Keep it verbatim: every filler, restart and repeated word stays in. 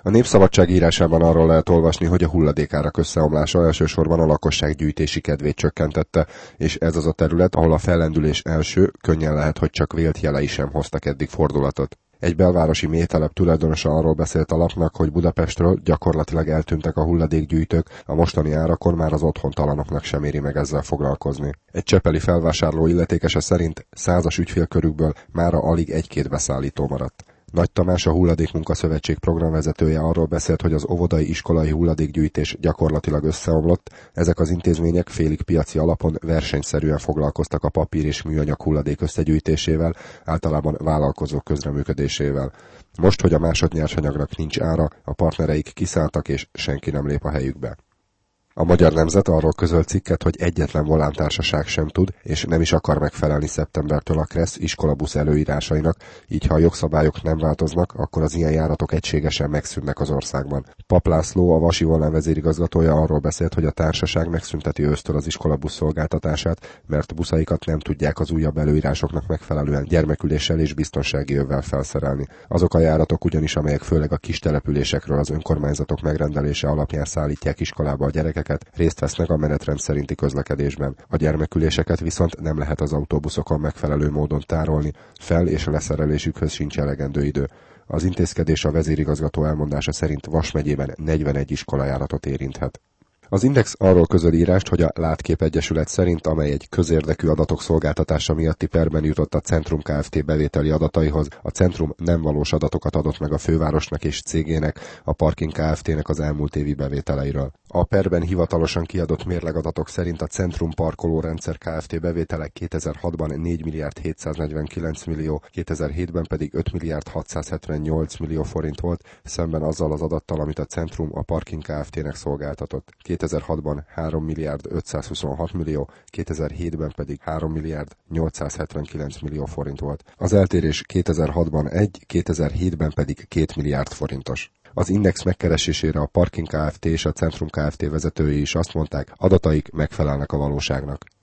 A Népszabadság írásában arról lehet olvasni, hogy a hulladékárak összeomlása elsősorban a lakosság gyűjtési kedvét csökkentette, és ez az a terület, ahol a fellendülés első, könnyen lehet, hogy csak vélt jelei sem hoztak eddig fordulatot. Egy belvárosi mélytelep tulajdonosa arról beszélt a lapnak, hogy Budapestről gyakorlatilag eltűntek a hulladékgyűjtők, a mostani árakon már az otthontalanoknak sem éri meg ezzel foglalkozni. Egy csepeli felvásárló illetékese szerint százas ügyfélkörükből mára alig egy-két beszállító maradt. Nagy Tamás, a Hulladékmunkaszövetség programvezetője arról beszélt, hogy az óvodai iskolai hulladékgyűjtés gyakorlatilag összeomlott, ezek az intézmények félig piaci alapon versenyszerűen foglalkoztak a papír és műanyag hulladék összegyűjtésével, általában vállalkozók közreműködésével. Most, hogy a másodnyersanyagnak nincs ára, a partnereik kiszálltak és senki nem lép a helyükbe. A Magyar Nemzet arról közölt cikket, hogy egyetlen volántársaság sem tud, és nem is akar megfelelni szeptembertől a KRESZ iskolabusz előírásainak, így ha a jogszabályok nem változnak, akkor az ilyen járatok egységesen megszűnnek az országban. Pap László, a Vasi Volán vezérigazgatója arról beszélt, hogy a társaság megszünteti ősztől az iskolabusz szolgáltatását, mert buszaikat nem tudják az újabb előírásoknak megfelelően gyermeküléssel és biztonsági övvel felszerelni. Azok a járatok ugyanis, amelyek főleg a kis településekről az önkormányzatok megrendelése alapján szállítják iskolába a gyerekeket, részt vesznek a menetrend szerinti közlekedésben. A gyermeküléseket viszont nem lehet az autóbuszokon megfelelő módon tárolni, fel- és leszerelésükhöz sincs elegendő idő. Az intézkedés a vezérigazgató elmondása szerint Vas megyében negyvenegy iskolajáratot érinthet. Az Index arról közöl írást, hogy a Látkép Egyesület szerint, amely egy közérdekű adatok szolgáltatása miatti perben jutott a Centrum Kft. Bevételi adataihoz, a Centrum nem valós adatokat adott meg a fővárosnak és cégének, a Parking Kft.-nek az elmúlt évi bevételeiről. A perben hivatalosan kiadott mérlegadatok szerint a Centrum Parkolórendszer Kft. Bevétele kétezer-hatban négy milliárd hétszáznegyvenkilenc millió, kétezer-hétben pedig öt milliárd hatszázhetvennyolc millió forint volt, szemben azzal az adattal, amit a Centrum a Parking Kft.-nek szolgáltatott. kétezer-hatban három milliárd ötszázhuszonhat millió, kétezer-hétben pedig három milliárd nyolcszázhetvenkilenc millió forint volt. Az eltérés kétezer-hatban egy, kétezer-hétben pedig két milliárd forintos. Az Index megkeresésére a Parking Kft. És a Centrum Kft. Vezetői is azt mondták, adataik megfelelnek a valóságnak.